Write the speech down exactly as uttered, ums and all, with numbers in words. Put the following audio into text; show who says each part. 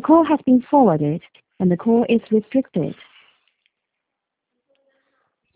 Speaker 1: call has been forwarded and the call is restricted.